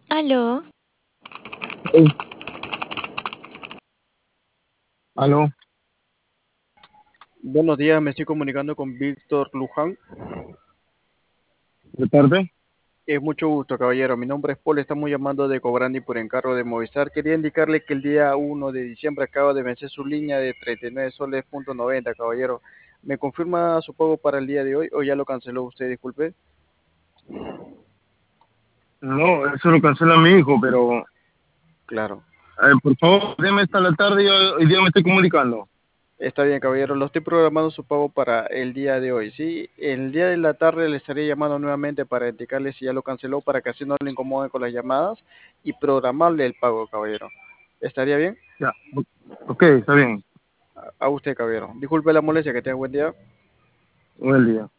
Aló, Hey, aló, Buenos días, me estoy comunicando con Víctor Luján. de tarde. Mucho gusto, caballero. Mi nombre es Paul, estamos llamando de Cobrandi por encargo de Movistar. Quería indicarle que el día 1 de diciembre acaba de vencer su línea de 39 soles punto 90, caballero. ¿Me confirma su pago para el día de hoy o ya lo canceló usted? Disculpe. No, eso lo cancela mi hijo, pero Claro. por favor, déme hasta la tarde y hoy día me estoy comunicando. Está bien, caballero. Lo estoy programando su pago para el día de hoy. Sí, el día de la tarde le estaré llamando nuevamente para indicarle si ya lo canceló para que así no le incomode con las llamadas y programarle el pago, caballero. ¿Estaría bien? Ya, ok, está bien. A usted, caballero. Disculpe la molestia, que tenga buen día. Buen día.